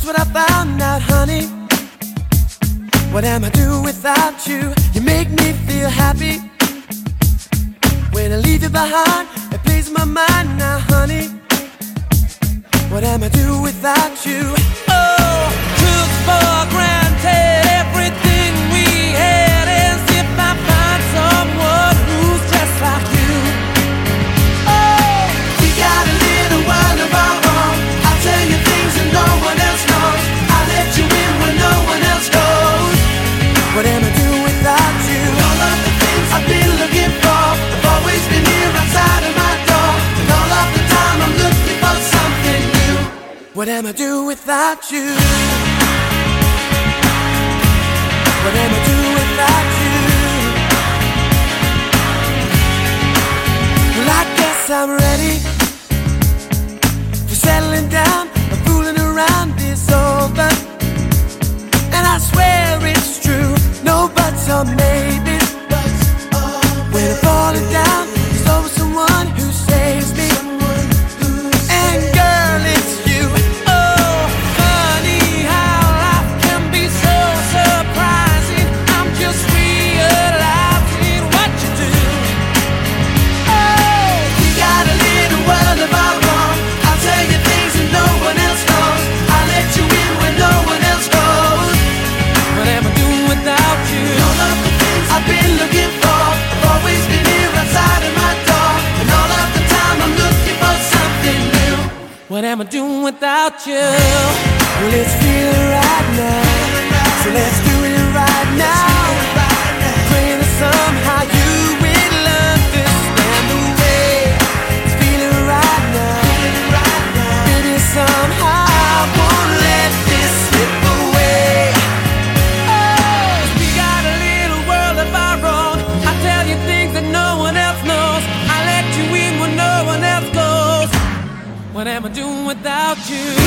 what I found out, honey. What am I do without you? You make me feel happy. When I leave you behind, it plays my mind now, honey. What am I do without you? Oh, took for granted everything we had, as if I find someone who's just like you. Oh, we got a little world of our own. I'll tell you things that no one else knows. I'll let you in when no one else goes. What am I do without you? All of the things I've been looking for have always been here outside of my door. And all of the time I'm looking for something new. What am I do without you? What am I do without you? Well, I guess I'm ready for settling down. And fooling around is over. And I swear it's true. No buts or maybes. When I'm falling down, there's always someone who saves me. And girl, it's you. Oh, funny how life can be so surprising. I'm just realizing what you do. Oh, we got a little world of our own. I'll tell you things that no one else knows. I'll let you in when no one else goes. What am I doing without you? All of the things I've been looking for have always been here outside of my door. And all of the time I'm looking for something new. What am I doing without you? Well, let's feel it right now. So let's do it right now. Praying that somehow you will understand the way it's feeling right now. Maybe somehow I won't let this slip away. We got a little world of our own. I tell you things that no one else knows. I let you in when no one else goes. What am I doing without you?